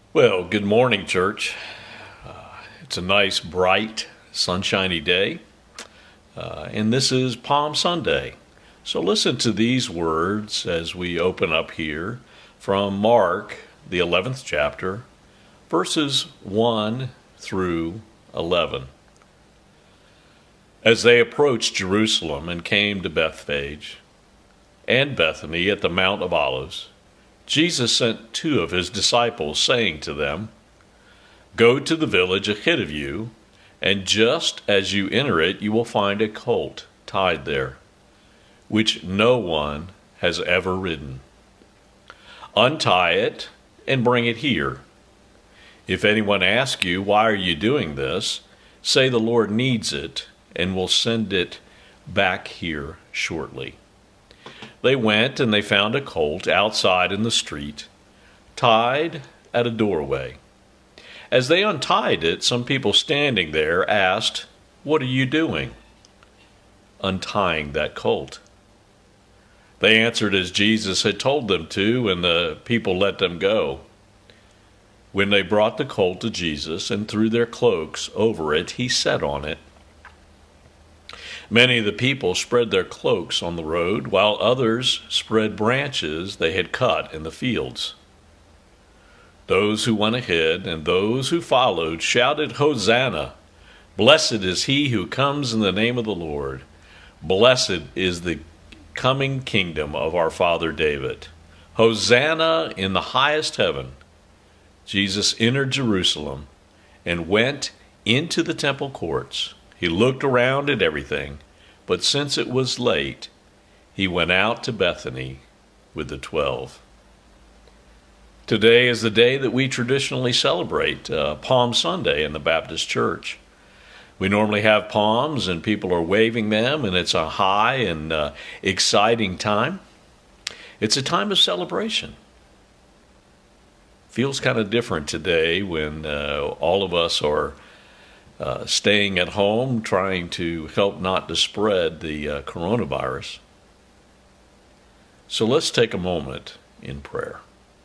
Well, good morning, church. It's a nice, bright, sunshiny day, and this is Palm Sunday. So listen to these words as we open up here from Mark, the 11th chapter, verses 1 through 11. As they approached Jerusalem and came to Bethphage and Bethany at the Mount of Olives, Jesus sent two of his disciples, saying to them, "Go to the village ahead of you, and just as you enter it, you will find a colt tied there, which no one has ever ridden. Untie it and bring it here. If anyone asks you, 'Why are you doing this?' say, 'The Lord needs it, and will send it back here shortly.'" They went and they found a colt outside in the street, tied at a doorway. As they untied it, some people standing there asked, "What are you doing?" "Untying that colt." They answered as Jesus had told them to, and the people let them go. When they brought the colt to Jesus and threw their cloaks over it, he sat on it. Many of the people spread their cloaks on the road, while others spread branches they had cut in the fields. Those who went ahead and those who followed shouted, "Hosanna! Blessed is he who comes in the name of the Lord. Blessed is the coming kingdom of our father David. Hosanna in the highest heaven." Jesus entered Jerusalem and went into the temple courts. He looked around at everything, but since it was late, he went out to Bethany with the 12. Today is the day that we traditionally celebrate, Palm Sunday in the Baptist Church. We normally have palms and people are waving them, and it's a high and exciting time. It's a time of celebration. Feels kind of different today when all of us are staying at home, trying to help not to spread the coronavirus. So let's take a moment in prayer.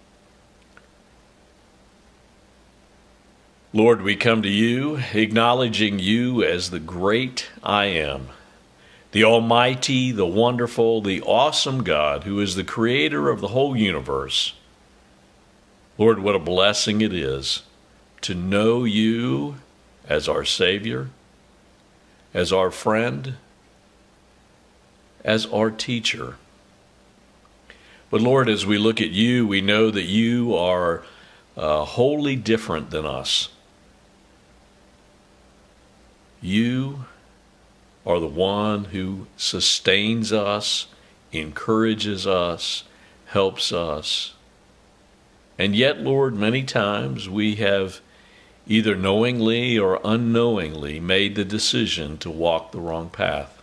Lord, we come to you, acknowledging you as the great I am, the almighty, the wonderful, the awesome God who is the creator of the whole universe. Lord, what a blessing it is to know you as our Savior, as our friend, as our teacher. But Lord, as we look at you, we know that you are wholly different than us. You are the one who sustains us, encourages us, helps us. And yet, Lord, many times we have either knowingly or unknowingly made the decision to walk the wrong path.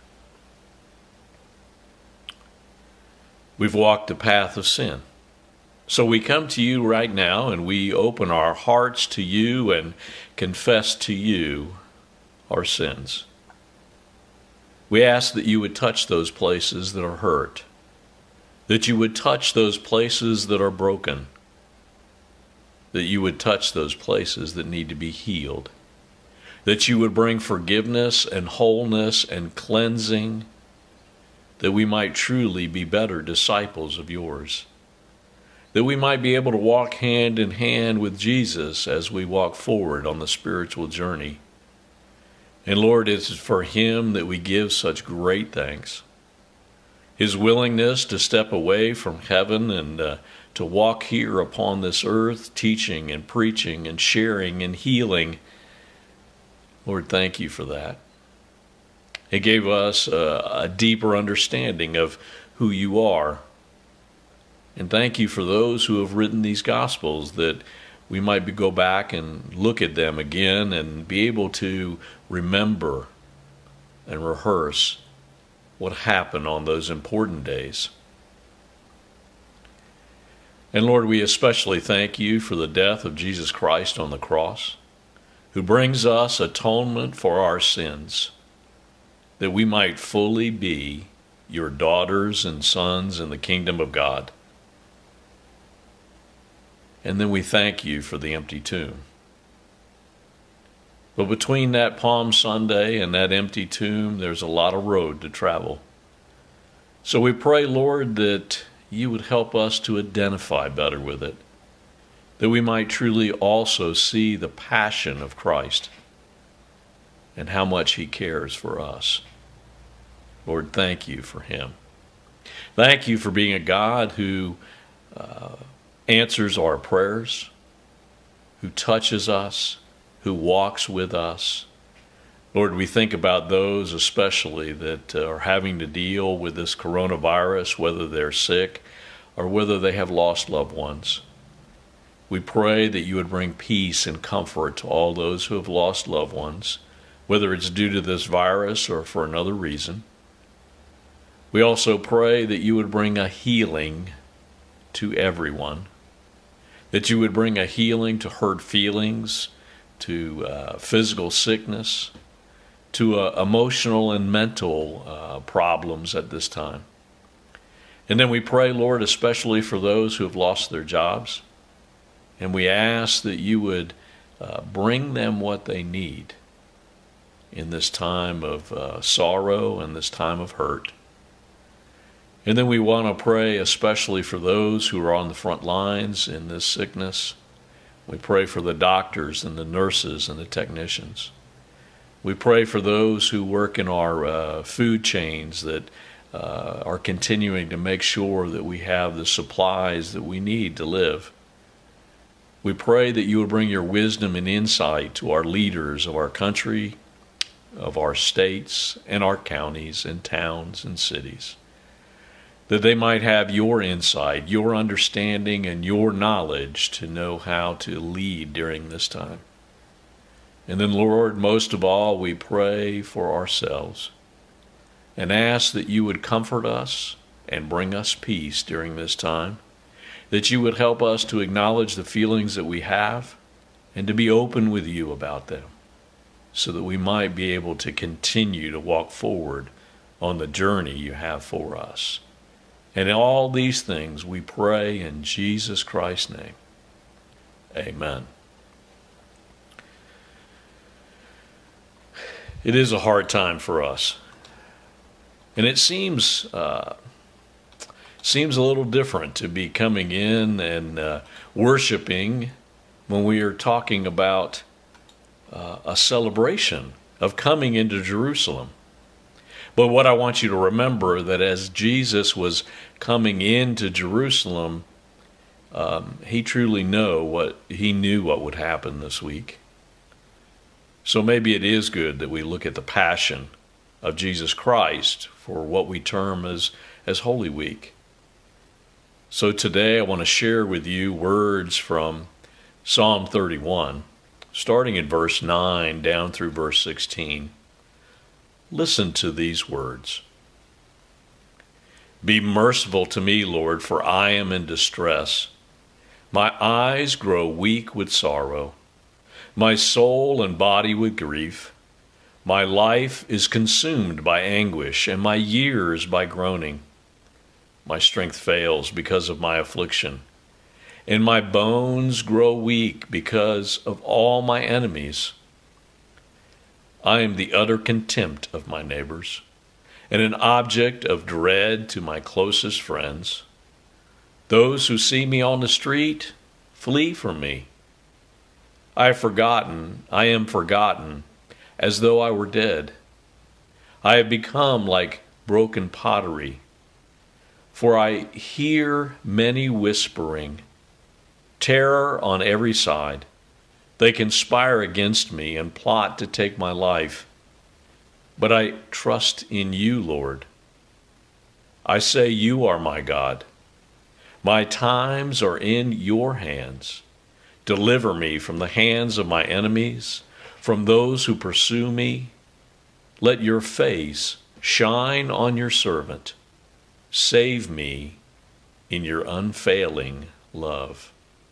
We've walked the path of sin. So we come to you right now and we open our hearts to you and confess to you our sins. We ask that you would touch those places that are hurt, that you would touch those places that are broken, that you would touch those places that need to be healed, that you would bring forgiveness and wholeness and cleansing, that we might truly be better disciples of yours, that we might be able to walk hand in hand with Jesus as we walk forward on the spiritual journey. And Lord, it's for him that we give such great thanks. His willingness to step away from heaven and to walk here upon this earth, teaching and preaching and sharing and healing. Lord, thank you for that. It gave us a deeper understanding of who you are. And thank you for those who have written these Gospels, that we might go back and look at them again and be able to remember and rehearse what happened on those important days. And Lord, we especially thank you for the death of Jesus Christ on the cross, who brings us atonement for our sins, that we might fully be your daughters and sons in the kingdom of God. And then we thank you for the empty tomb. But between that Palm Sunday and that empty tomb, there's a lot of road to travel. So we pray, Lord, that you would help us to identify better with it, that we might truly also see the passion of Christ and how much he cares for us. Lord, thank you for him. Thank you for being a God who answers our prayers, who touches us, who walks with us. Lord, we think about those especially that are having to deal with this coronavirus, whether they're sick or whether they have lost loved ones. We pray that you would bring peace and comfort to all those who have lost loved ones, whether it's due to this virus or for another reason. We also pray that you would bring a healing to everyone, that you would bring a healing to hurt feelings, to physical sickness, to emotional and mental problems at this time. And then we pray, Lord, especially for those who have lost their jobs, and we ask that you would bring them what they need in this time of sorrow and this time of hurt. And then we want to pray especially for those who are on the front lines in this sickness. We pray for the doctors and the nurses and the technicians. We pray for those who work in our food chains that are continuing to make sure that we have the supplies that we need to live. We pray that you would bring your wisdom and insight to our leaders of our country, of our states, and our counties and towns and cities, that they might have your insight, your understanding, and your knowledge to know how to lead during this time. And then, Lord, most of all, we pray for ourselves and ask that you would comfort us and bring us peace during this time, that you would help us to acknowledge the feelings that we have and to be open with you about them, so that we might be able to continue to walk forward on the journey you have for us. And in all these things we pray in Jesus Christ's name. Amen. It is a hard time for us. And it seems a little different to be coming in and worshiping when we are talking about a celebration of coming into Jerusalem. But what I want you to remember, that as Jesus was coming into Jerusalem, he truly knew what would happen this week. So maybe it is good that we look at the passion of Jesus Christ for what we term as Holy Week. So today I want to share with you words from Psalm 31, starting in verse 9 down through verse 16. Listen to these words. Be merciful to me, Lord, for I am in distress. My eyes grow weak with sorrow, my soul and body with grief. My life is consumed by anguish, and my years by groaning. My strength fails because of my affliction, and my bones grow weak because of all my enemies. I am the utter contempt of my neighbors, and an object of dread to my closest friends. Those who see me on the street flee from me. I am forgotten, as though I were dead. I have become like broken pottery, for I hear many whispering, terror on every side. They conspire against me and plot to take my life. But I trust in you, Lord. I say you are my God. My times are in your hands. Deliver me from the hands of my enemies, from those who pursue me. Let your face shine on your servant. Save me in your unfailing love.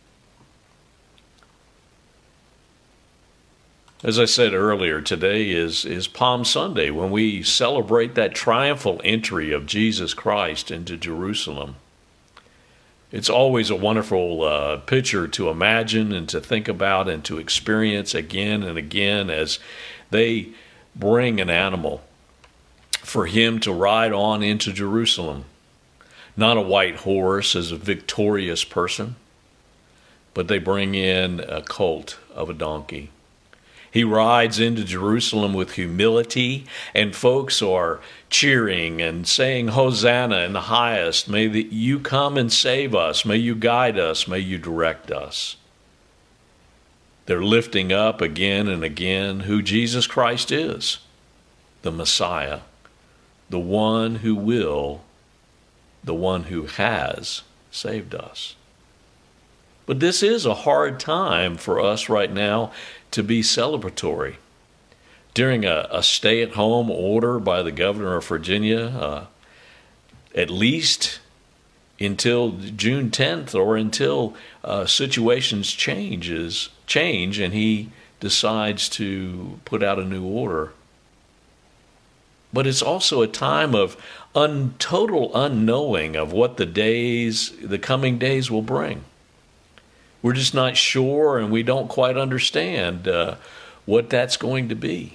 As I said earlier, today is Palm Sunday, when we celebrate that triumphal entry of Jesus Christ into Jerusalem. It's always a wonderful picture to imagine and to think about and to experience again and again as they bring an animal for him to ride on into Jerusalem. Not a white horse as a victorious person, but they bring in a colt of a donkey. He rides into Jerusalem with humility, and folks are cheering and saying, Hosanna in the highest. May you come and save us. May you guide us. May you direct us. They're lifting up again and again who Jesus Christ is, the Messiah, the one who will, the one who has saved us. But this is a hard time for us right now to be celebratory. During a stay-at-home order by the governor of Virginia, at least until June 10th or until situations change and he decides to put out a new order. But it's also a time of total unknowing of what the coming days will bring. We're just not sure, and we don't quite understand what that's going to be.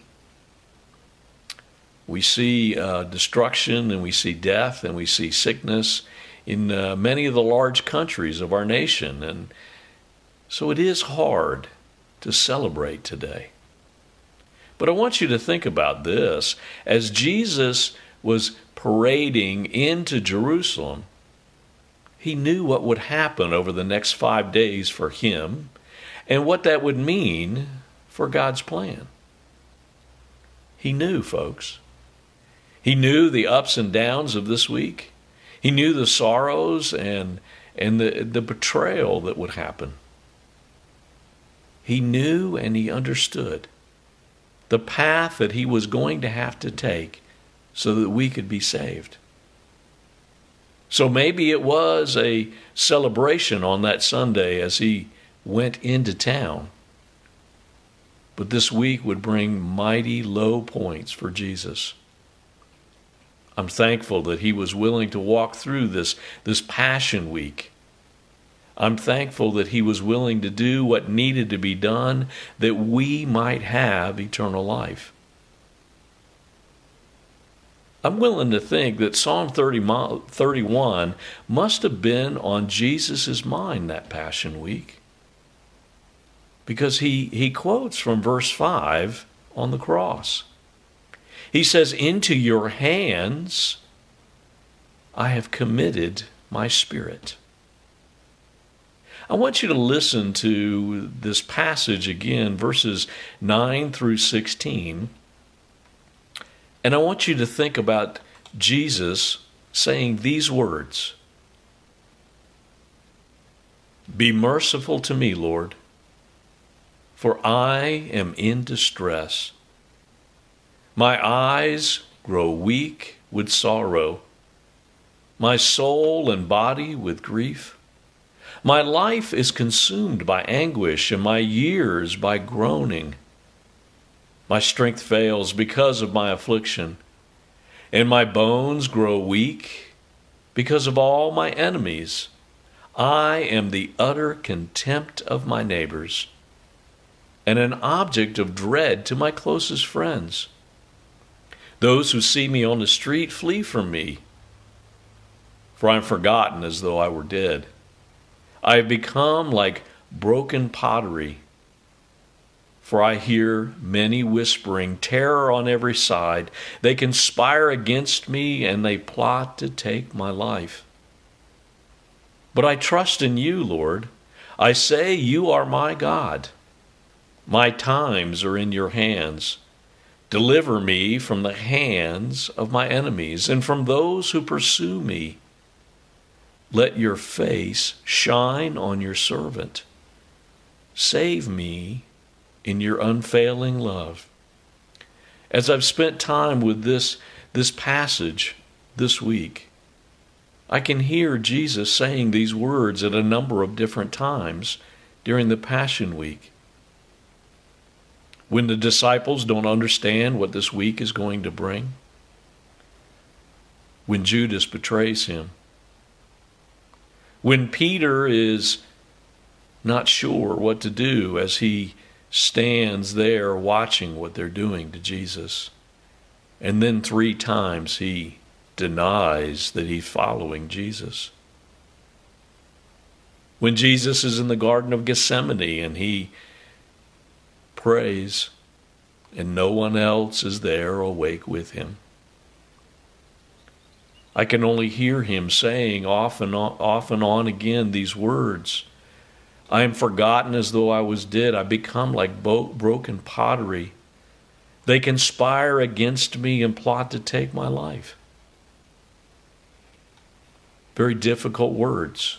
We see destruction, and we see death, and we see sickness in many of the large countries of our nation. And so it is hard to celebrate today. But I want you to think about this. As Jesus was parading into Jerusalem, he knew what would happen over the next 5 days for him and what that would mean for God's plan. He knew, folks. He knew the ups and downs of this week. He knew the sorrows and the betrayal that would happen. He knew and he understood the path that he was going to have to take so that we could be saved. So maybe it was a celebration on that Sunday as he went into town. But this week would bring mighty low points for Jesus. I'm thankful that he was willing to walk through this Passion Week. I'm thankful that he was willing to do what needed to be done that we might have eternal life. I'm willing to think that Psalm 31 must have been on Jesus' mind that Passion Week, because he quotes from verse 5 on the cross. He says, "Into your hands I have committed my spirit." I want you to listen to this passage again, verses 9 through 16. And I want you to think about Jesus saying these words. "Be merciful to me, Lord, for I am in distress. My eyes grow weak with sorrow, my soul and body with grief. My life is consumed by anguish, and my years by groaning. My strength fails because of my affliction, and my bones grow weak because of all my enemies. I am the utter contempt of my neighbors, and an object of dread to my closest friends. Those who see me on the street flee from me, for I am forgotten as though I were dead. I have become like broken pottery, for I hear many whispering, terror on every side. They conspire against me, and they plot to take my life. But I trust in you, Lord. I say you are my God. My times are in your hands. Deliver me from the hands of my enemies and from those who pursue me. Let your face shine on your servant. Save me in your unfailing love." As I've spent time with this passage this week, I can hear Jesus saying these words at a number of different times during the Passion Week. When the disciples don't understand what this week is going to bring, when Judas betrays him, When Peter is not sure what to do as he stands there watching what they're doing to Jesus. And then 3 times he denies that he's following Jesus. When Jesus is in the Garden of Gethsemane and he prays and no one else is there awake with him. I can only hear him saying off and on again these words. I am forgotten as though I was dead. I become like broken pottery. They conspire against me and plot to take my life. Very difficult words.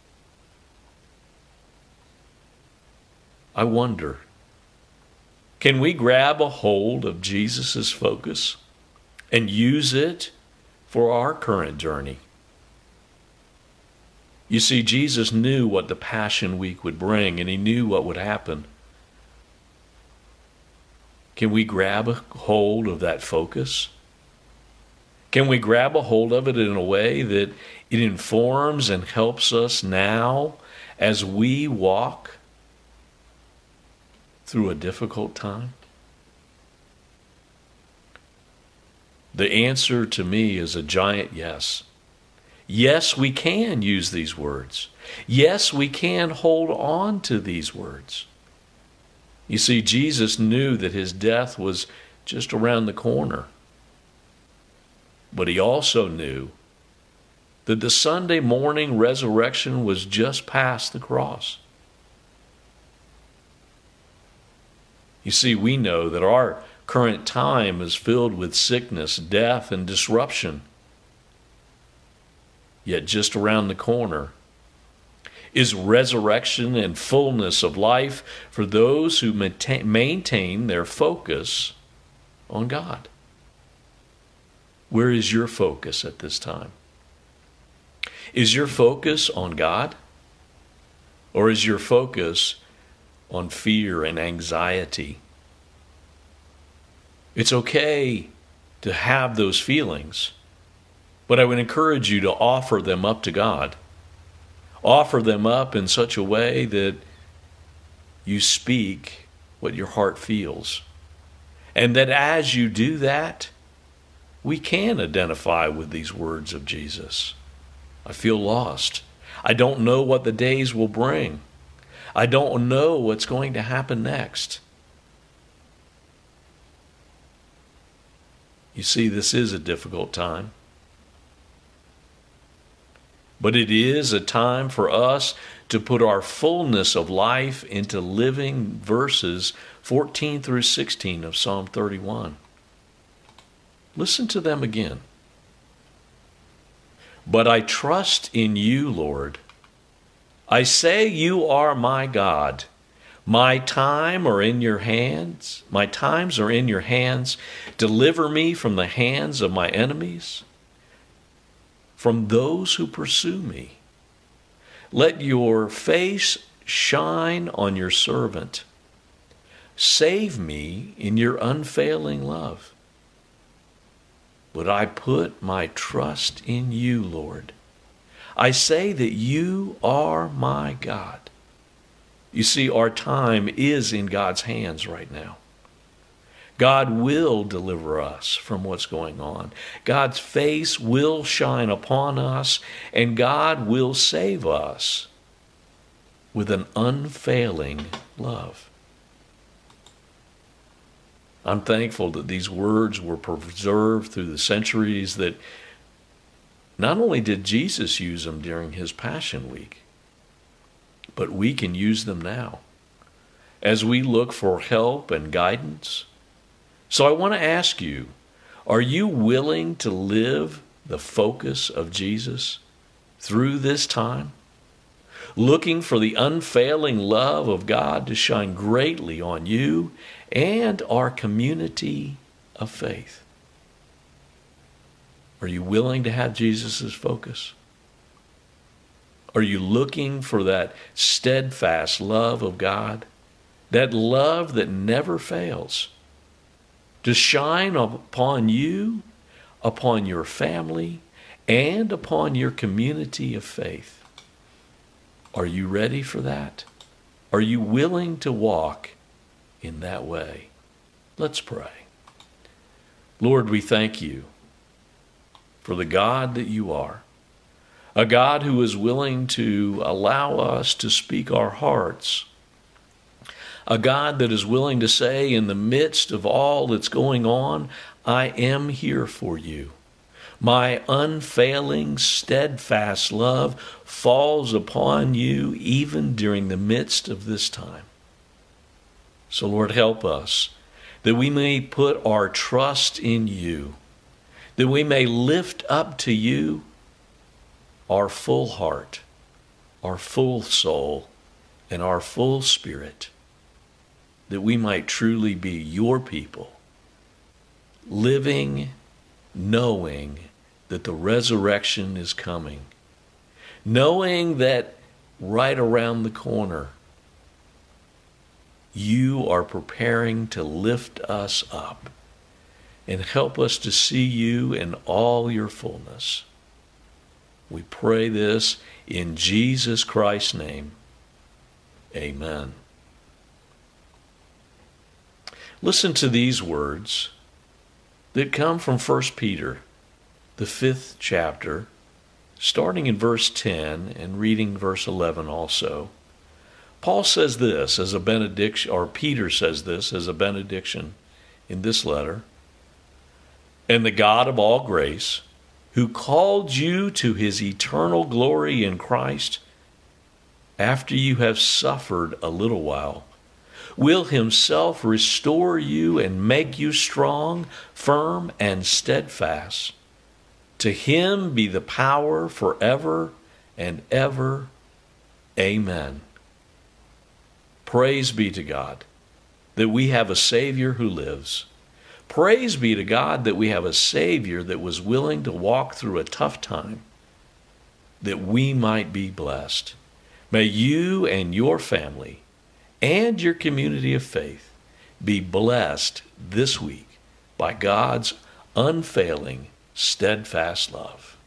I wonder, can we grab a hold of Jesus' focus and use it for our current journey? You see, Jesus knew what the Passion Week would bring, and he knew what would happen. Can we grab a hold of that focus? Can we grab a hold of it in a way that it informs and helps us now as we walk through a difficult time? The answer to me is a giant yes. Yes, we can use these words. Yes, we can hold on to these words. You see, Jesus knew that his death was just around the corner. But he also knew that the Sunday morning resurrection was just past the cross. You see, we know that our current time is filled with sickness, death, and disruption. Yet just around the corner is resurrection and fullness of life for those who maintain their focus on God. Where is your focus at this time? Is your focus on God? Or is your focus on fear and anxiety? It's okay to have those feelings, but I would encourage you to offer them up to God. Offer them up in such a way that you speak what your heart feels. And that as you do that, we can identify with these words of Jesus. I feel lost. I don't know what the days will bring. I don't know what's going to happen next. You see, this is a difficult time. But it is a time for us to put our fullness of life into living verses 14 through 16 of Psalm 31. Listen to them again. But I trust in you, Lord. I say you are my God. My times are in your hands. Deliver me from the hands of my enemies, from those who pursue me. Let your face shine on your servant. Save me in your unfailing love. But I put my trust in you, Lord. I say that you are my God. You see, our time is in God's hands right now. God will deliver us from what's going on. God's face will shine upon us, and God will save us with an unfailing love. I'm thankful that these words were preserved through the centuries, that not only did Jesus use them during his Passion Week, but we can use them now as we look for help and guidance. So I want to ask you, are you willing to live the focus of Jesus through this time? Looking for the unfailing love of God to shine greatly on you and our community of faith. Are you willing to have Jesus' focus? Are you looking for that steadfast love of God, that love that never fails, to shine upon you, upon your family, and upon your community of faith? Are you ready for that? Are you willing to walk in that way? Let's pray. Lord, we thank you for the God that you are, a God who is willing to allow us to speak our hearts, a God that is willing to say in the midst of all that's going on, I am here for you. My unfailing, steadfast love falls upon you even during the midst of this time. So, Lord, help us that we may put our trust in you, that we may lift up to you our full heart, our full soul, and our full spirit, that we might truly be your people, living, knowing that the resurrection is coming, knowing that right around the corner, you are preparing to lift us up and help us to see you in all your fullness. We pray this in Jesus Christ's name. Amen. Listen to these words that come from 1 Peter, the 5th chapter, starting in verse 10 and reading verse 11 also. Paul says this as a benediction, or Peter says this as a benediction in this letter. And the God of all grace, who called you to his eternal glory in Christ, after you have suffered a little while, will himself restore you and make you strong, firm, and steadfast. To him be the power forever and ever. Amen. Praise be to God that we have a Savior who lives. Praise be to God that we have a Savior that was willing to walk through a tough time, that we might be blessed. May you and your family and your community of faith be blessed this week by God's unfailing, steadfast love.